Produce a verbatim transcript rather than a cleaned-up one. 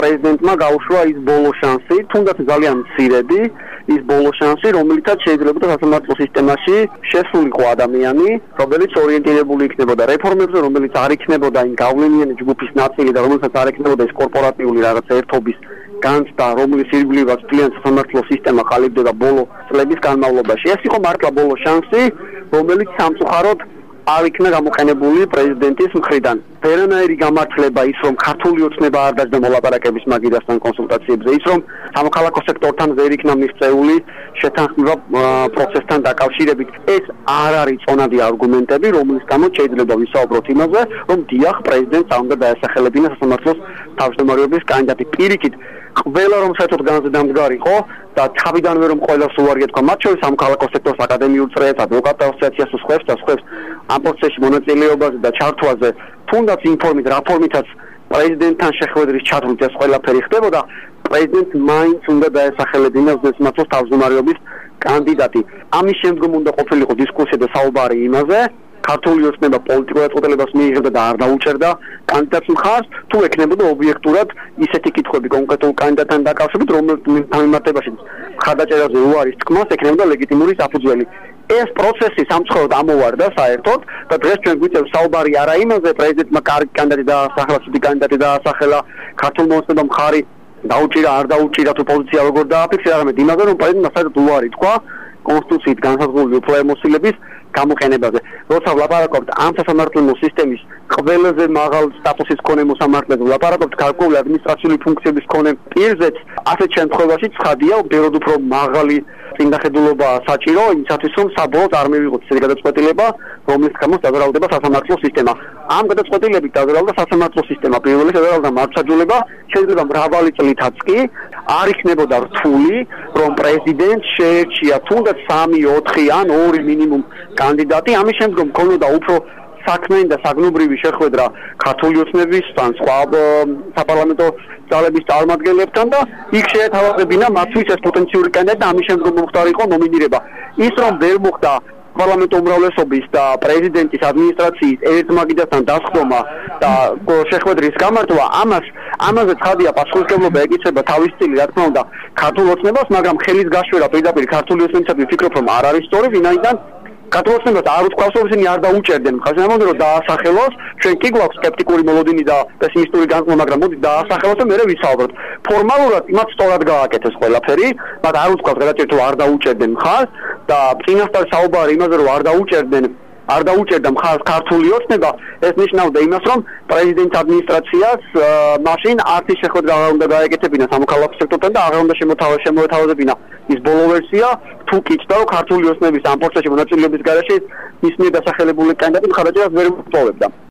პრეზიდენტმა გაუშვა ის ბოლო შანსი, თუნდაც ძალიან მცირედი, ის ბოლო შანსი, რომელიცაც შეიძლება სასამართლო სისტემაში შესულიყო ადამიანი, რომელიც ორიენტირებული იქნებოდა რეფორმებზე, რომელიც არ იქნებოდა იმ გავლენიანი ჯგუფის ნაწილი და რომელსაც არ იქნებოდა ის კორპორატიული რაღაც ერთობის განცდა, რომლის ირგვლივაც ძალიან სასამართლო სისტემა ყალიბდება ბოლო წლების განმავლობაში. ეს იყო მართლა ბოლო შანსი, რომელიც სამწუხაროდ არ იქნა გამოყენებული პრეზიდენტის მხრიდან. ვერანაირი გამართლება ის, რომ ქართული ოცნება არ დაჯდა მოლაპარაკების მაგიდასთან კონსულტაციებზე, ის, რომ სამოქალაქო სექტორთან ვერ იქნა მიღწეული შეთანხმება პროცესთან დაკავშირებით, ეს არ არის წონადი არგუმენტები, რომლის გამო შეიძლება ვისაუბროთ იმაზე, რომ დიახ, პრეზიდენტს არ უნდა დაესახელებინა სასამართლოს თავმჯდომარეობის კანდიდატი. პირიქით, ყველა რომ საერთოდ განზე დამდგარიყო და თავიდანვე რომ ყველას უარი ეთქვა, მათ შორის სამოქალაქო სექტორს, აკადემიურ წრეს, ადვოკატთა ასოციაციას და სხვებს და სხვებს ამ პროცესში მონაწილეობაზე და ჩართვაზე, თუნდაც ინფორმით, რა ფორმითაც პრეზიდენტთან შეხვედრის ჩათვლით ეს ყველაფერი ხდებოდა, პრეზიდენტს მაინც უნდა დაესახელებინა სასამართლოს თავმჯდომარეობის კანდიდატი. ამის შემდგომ უნდა ყოფილიყო დისკუსია და საუბარი იმაზე, ქართული ოცნება პოლიტიკურაწყვეტილებას მიიღებდა და არ დაუჭერდა კანდიდატს მხარს, თუ ექნებოდა ობიექტურად ისეთი კითხვები კონკრეტულ კანდიდატთან დაკავშირებით, რომლის მიმართებაში მხარდაჭერაზე უარის თქმას ექნებოდა ლეგიტიმური საფუძველი. ეს პროცესი სამწუხაროდ ამოვარდა საერთოდ და დღეს ჩვენ გვიწევს საუბარი არა იმაზე, პრეზიდენტმა კარგი კანდიდატი დაასახელა, ცუდი კანდიდატი დაასახელა, ქართულმა ოცნებამ მხარი დაუჭირა, არ დაუჭირა, თუ პოზიცია როგორ დააფიქსირა, არამედ იმაზე, რომ პრეზიდენტმა საერთოდ უარი თქვა კონსტიტუციით განსაზღვრული უფლებამოსილების გამოყენებაზე. როცა ვლაპარაკობთ ამ სასამართლო სისტემის ყველაზე მაღალ სტატუსის მქონე მოსამართლეზე, ვლაპარაკობთ გარკვეული ადმინისტრაციული ფუნქციების მქონე პირზეც, ასეთ შემთხვევაში ცხადია, ბევრად უფრო მაღალი წინდახედულობა საჭირო იმისათვის, რომ საბოლოოდ არ მივიღოთ ისეთი გადაწყვეტილება, რომლის გამო დაზარალდება სასამართლო სისტემა. ამ გადაწყვეტილებით დაზარალდა სასამართლო სისტემა, პირველი დაზარალდა მართლმსაჯულება, შეიძლება მრავალი წლითაც კი არ იქნებოდა რთული, რომ პრეზიდენტს შეერჩია თუნდაც სამი, ოთხი ან ორი მინიმუმ კანდიდატი, ამის შემდგომ ქონოდა უფრო საქმიანი და საგნობრივი შეხვედრა ქართული ოცნების ან სხვა საპარლამენტო ძალების წარმომადგენლებთან და იქ შეეთავაზებინა მათთვის ეს პოტენციური კანდიდატი და ამის შემდგომ მოხდარიყო ნომინირება. ის რომ ვერ მოხდა პარლამენტო უმრავლესობის და პრეზიდენტის ადმინისტრაციის ერთმაგიდასთან დასხდომა და შეხვედრის გამართვა, ამას ამაზე ცხადია პასუხისმგებლობა ეკიცება თავის სტილი, რა თქმა უნდა, ქართულ ოცნებას, მაგრამ ხელის გაშვერა პირდაპირ ქართული ოცნებისათვის ვფიქრობ, რომ არ არის სწორი, ვინაიდან ქართულ ოცნებას არ უთქვას, რომ ისინი არ დაუჭერდნენ მხარს, ამბობენ, რომ დაასახელოს, ჩვენ კი გვაქვს სკეპტიკური მოლოდინი და პესიმისტური განწყობა, მაგრამ მოდი დაასახელოს და მერე ვისაუბროთ. ფორმალურად იმათ სწორად გააკეთეს ყველაფერი, მაგრამ არ უთქვას გადაჭერთ, რომ არ დაუჭერდნენ მხარს და წინასწარ საუბარი იმაზე, რომ არ დაუჭერდნენ არ დაუჭერდა მხარს ქართული ოცნება, ეს ნიშნავდა იმას, რომ პრეზიდენტის ადმინისტრაციას მაშინ არც ის შეხვედრა არ უნდა გაეკეთებინა სამოქალაქო სექტორთან და აღარ უნდა შემოთავაზებინა ის ბოლო ვერსია, თუ კითხდა, რომ ქართული ოცნების ამ პროცესში მონაწილეობის გარეშე მის მიერ დასახელებული კანდიდატი მხარდაჭერას ვერ მოწოვებდა.